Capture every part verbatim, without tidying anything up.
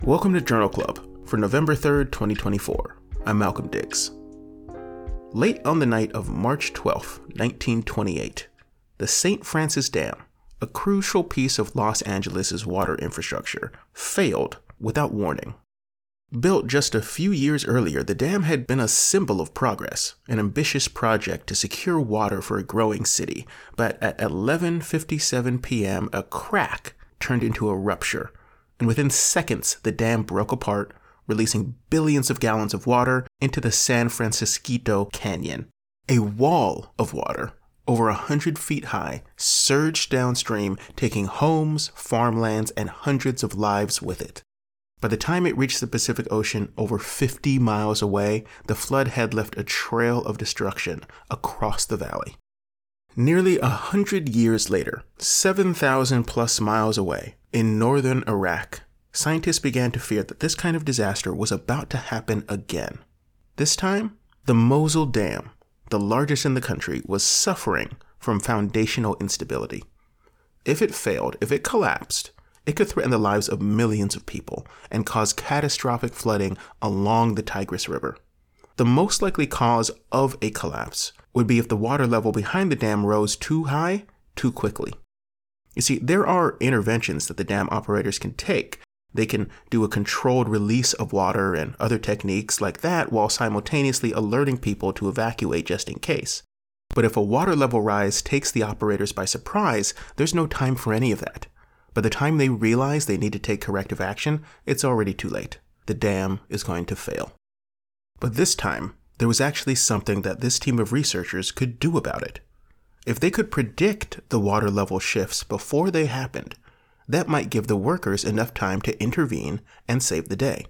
Welcome to Journal Club for November third, twenty twenty-four. I'm Malcolm Diggs. Late on the night of March twelfth, nineteen twenty-eight, the Saint Francis Dam, a crucial piece of Los Angeles' water infrastructure, failed without warning. Built just a few years earlier, the dam had been a symbol of progress, an ambitious project to secure water for a growing city, but at eleven fifty-seven p.m., a crack turned into a rupture, and within seconds, the dam broke apart, releasing billions of gallons of water into the San Francisquito Canyon. A wall of water, over one hundred feet high, surged downstream, taking homes, farmlands, and hundreds of lives with it. By the time it reached the Pacific Ocean over fifty miles away, the flood had left a trail of destruction across the valley. Nearly a hundred years later, seven thousand plus miles away, in northern Iraq, scientists began to fear that this kind of disaster was about to happen again. This time, the Mosul Dam, the largest in the country, was suffering from foundational instability. If it failed, if it collapsed, it could threaten the lives of millions of people and cause catastrophic flooding along the Tigris River. The most likely cause of a collapse would be if the water level behind the dam rose too high, too quickly. You see, there are interventions that the dam operators can take. They can do a controlled release of water and other techniques like that while simultaneously alerting people to evacuate just in case. But if a water level rise takes the operators by surprise, there's no time for any of that. By the time they realize they need to take corrective action, it's already too late. The dam is going to fail. But this time, there was actually something that this team of researchers could do about it. If they could predict the water level shifts before they happened, that might give the workers enough time to intervene and save the day.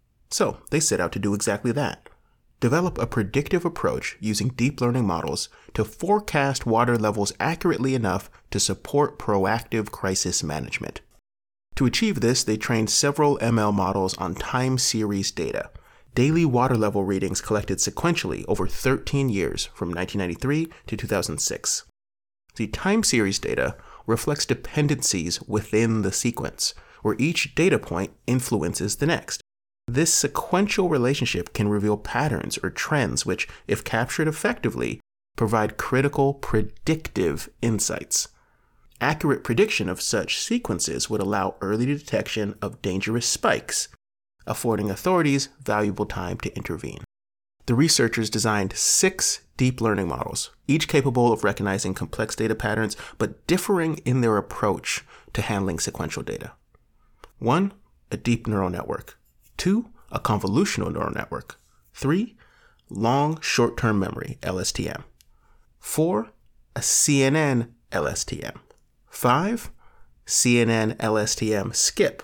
So they set out to do exactly that. Develop a predictive approach using deep learning models to forecast water levels accurately enough to support proactive crisis management. To achieve this, they trained several M L models on time series data, daily water level readings collected sequentially over thirteen years from nineteen ninety-three to two thousand six. The time series data reflects dependencies within the sequence, where each data point influences the next. This sequential relationship can reveal patterns or trends which, if captured effectively, provide critical predictive insights. Accurate prediction of such sequences would allow early detection of dangerous spikes, affording authorities valuable time to intervene. The researchers designed six deep learning models, each capable of recognizing complex data patterns, but differing in their approach to handling sequential data. One, a deep neural network. Two, a convolutional neural network. Three, long short-term memory, L S T M. Four, a C N N L S T M. Five, C N N L S T M skip.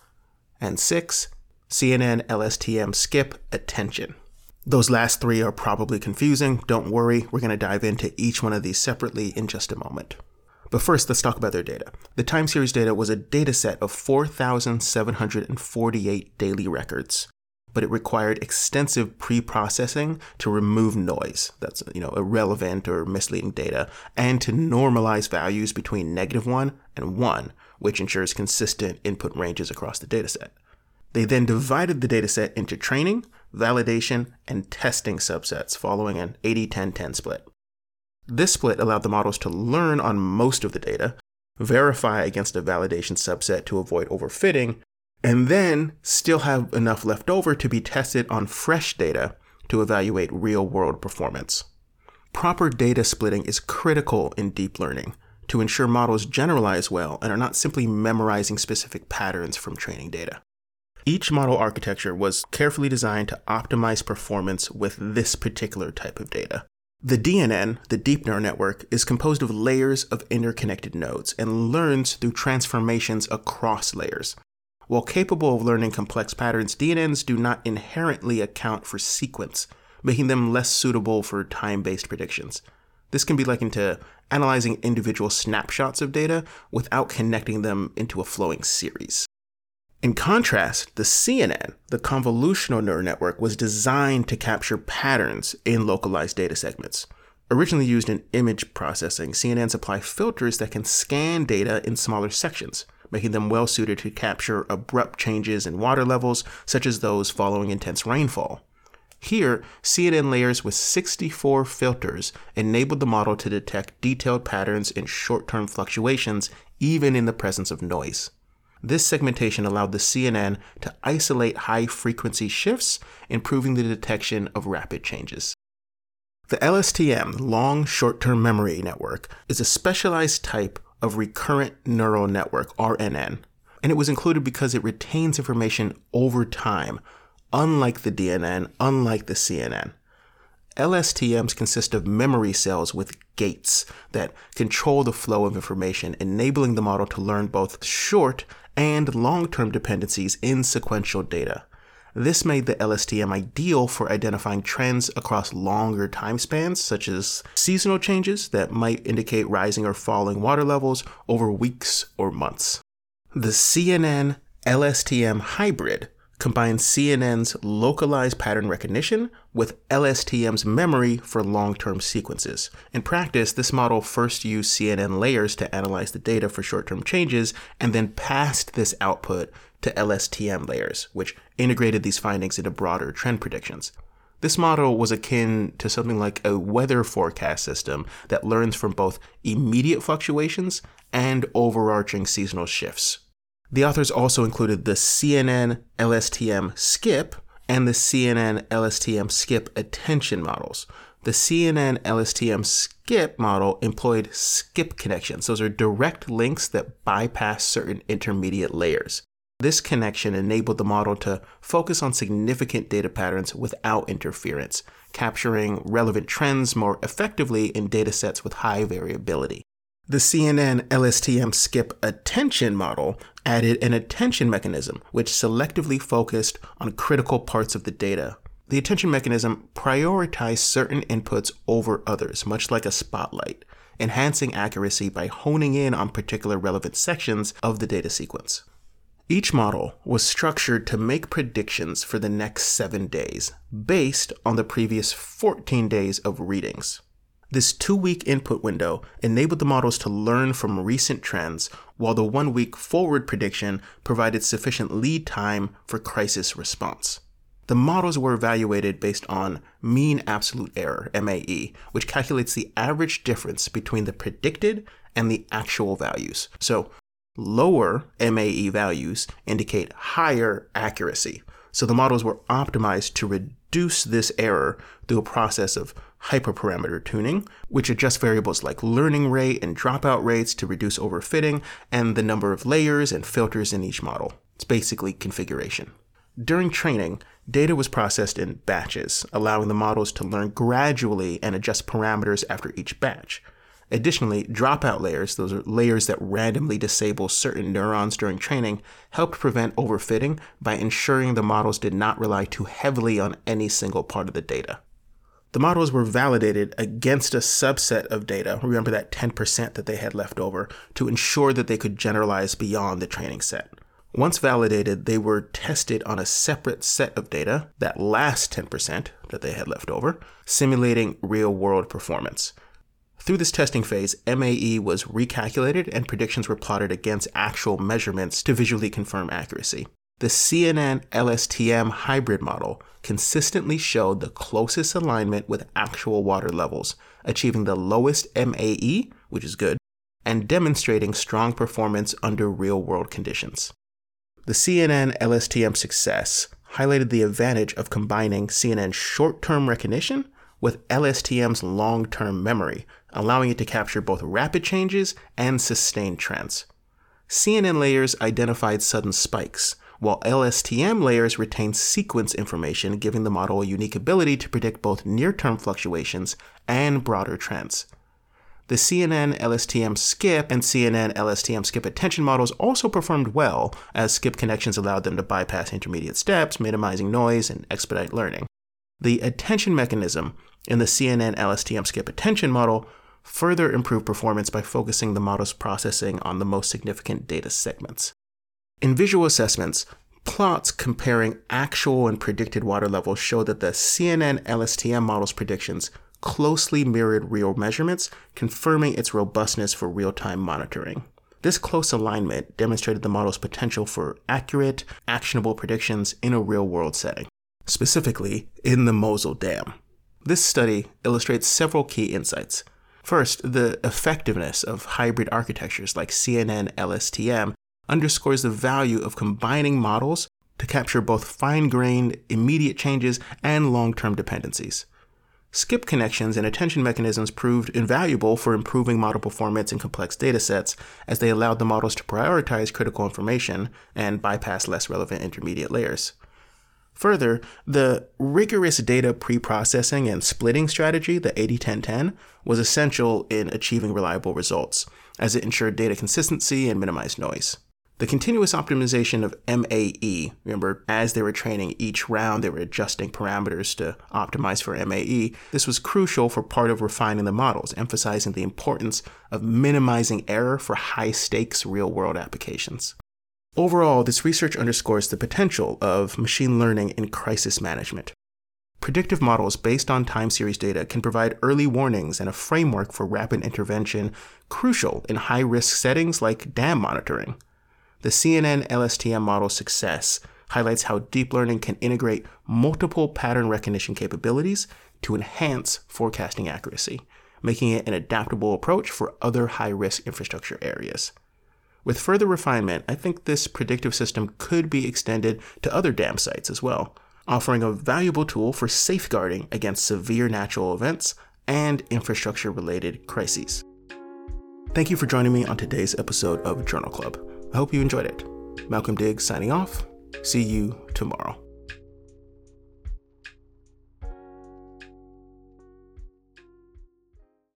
And six, C N N L S T M skip attention. Those last three are probably confusing. Don't worry, we're going to dive into each one of these separately in just a moment. But first, let's talk about their data. The time series data was a data set of four thousand seven hundred forty-eight daily records, but it required extensive pre-processing to remove noise, that's, you know, irrelevant or misleading data, and to normalize values between negative one and one, which ensures consistent input ranges across the data set. They then divided the dataset into training, validation, and testing subsets following an eighty ten ten split. This split allowed the models to learn on most of the data, verify against a validation subset to avoid overfitting, and then still have enough left over to be tested on fresh data to evaluate real-world performance. Proper data splitting is critical in deep learning to ensure models generalize well and are not simply memorizing specific patterns from training data. Each model architecture was carefully designed to optimize performance with this particular type of data. The D N N, the deep neural network, is composed of layers of interconnected nodes and learns through transformations across layers. While capable of learning complex patterns, D N Ns do not inherently account for sequence, making them less suitable for time-based predictions. This can be likened to analyzing individual snapshots of data without connecting them into a flowing series. In contrast, the C N N, the convolutional neural network, was designed to capture patterns in localized data segments. Originally used in image processing, C N Ns apply filters that can scan data in smaller sections, making them well suited to capture abrupt changes in water levels, such as those following intense rainfall. Here, C N N layers with sixty-four filters enabled the model to detect detailed patterns in short-term fluctuations, even in the presence of noise. This segmentation allowed the C N N to isolate high-frequency shifts, improving the detection of rapid changes. The L S T M, Long Short-Term Memory Network, is a specialized type of recurrent neural network, R N N, and it was included because it retains information over time, unlike the D N N, unlike the C N N. L S T Ms consist of memory cells with gates that control the flow of information, enabling the model to learn both short and long-term dependencies in sequential data. This made the L S T M ideal for identifying trends across longer time spans, such as seasonal changes that might indicate rising or falling water levels over weeks or months. The C N N L S T M hybrid combines C N N's localized pattern recognition with L S T M's memory for long-term sequences. In practice, this model first used C N N layers to analyze the data for short-term changes and then passed this output to L S T M layers, which integrated these findings into broader trend predictions. This model was akin to something like a weather forecast system that learns from both immediate fluctuations and overarching seasonal shifts. The authors also included the C N N L S T M skip and the C N N L S T M skip attention models. The C N N L S T M skip model employed skip connections. Those are direct links that bypass certain intermediate layers. This connection enabled the model to focus on significant data patterns without interference, capturing relevant trends more effectively in datasets with high variability. The C N N L S T M skip attention model added an attention mechanism which selectively focused on critical parts of the data. The attention mechanism prioritized certain inputs over others, much like a spotlight, enhancing accuracy by honing in on particular relevant sections of the data sequence. Each model was structured to make predictions for the next seven days, based on the previous fourteen days of readings. This two-week input window enabled the models to learn from recent trends, while the one-week forward prediction provided sufficient lead time for crisis response. The models were evaluated based on mean absolute error, M A E, which calculates the average difference between the predicted and the actual values. So, lower M A E values indicate higher accuracy. So the models were optimized to reduce this error through a process of hyperparameter tuning, which adjusts variables like learning rate and dropout rates to reduce overfitting and the number of layers and filters in each model. It's basically configuration. During training, data was processed in batches, allowing the models to learn gradually and adjust parameters after each batch. Additionally, dropout layers, those are layers that randomly disable certain neurons during training, helped prevent overfitting by ensuring the models did not rely too heavily on any single part of the data. The models were validated against a subset of data, remember that ten percent that they had left over, to ensure that they could generalize beyond the training set. Once validated, they were tested on a separate set of data, that last ten percent that they had left over, simulating real-world performance. Through this testing phase, M A E was recalculated and predictions were plotted against actual measurements to visually confirm accuracy. The C N N L S T M hybrid model consistently showed the closest alignment with actual water levels, achieving the lowest M A E, which is good, and demonstrating strong performance under real-world conditions. The C N N L S T M success highlighted the advantage of combining C N N's short-term recognition with L S T M's long-term memory, allowing it to capture both rapid changes and sustained trends. C N N layers identified sudden spikes, while L S T M layers retained sequence information, giving the model a unique ability to predict both near-term fluctuations and broader trends. The C N N L S T M skip and C N N L S T M skip attention models also performed well, as skip connections allowed them to bypass intermediate steps, minimizing noise and expedite learning. The attention mechanism in the C N N L S T M skip attention model further improved performance by focusing the model's processing on the most significant data segments. In visual assessments, plots comparing actual and predicted water levels show that the C N N L S T M model's predictions closely mirrored real measurements, confirming its robustness for real-time monitoring. This close alignment demonstrated the model's potential for accurate, actionable predictions in a real-world setting, specifically in the Mosel Dam. This study illustrates several key insights. First, the effectiveness of hybrid architectures like C N N L S T M underscores the value of combining models to capture both fine-grained, immediate changes and long-term dependencies. Skip connections and attention mechanisms proved invaluable for improving model performance in complex datasets, as they allowed the models to prioritize critical information and bypass less relevant intermediate layers. Further, the rigorous data pre-processing and splitting strategy, the eighty ten ten, was essential in achieving reliable results, as it ensured data consistency and minimized noise. The continuous optimization of M A E, remember, as they were training each round, they were adjusting parameters to optimize for M A E. This was crucial for part of refining the models, emphasizing the importance of minimizing error for high-stakes real-world applications. Overall, this research underscores the potential of machine learning in crisis management. Predictive models based on time series data can provide early warnings and a framework for rapid intervention, crucial in high-risk settings like dam monitoring. The C N N L S T M model's success highlights how deep learning can integrate multiple pattern recognition capabilities to enhance forecasting accuracy, making it an adaptable approach for other high-risk infrastructure areas. With further refinement, I think this predictive system could be extended to other dam sites as well, offering a valuable tool for safeguarding against severe natural events and infrastructure-related crises. Thank you for joining me on today's episode of Journal Club. I hope you enjoyed it. Malcolm Diggs signing off. See you tomorrow.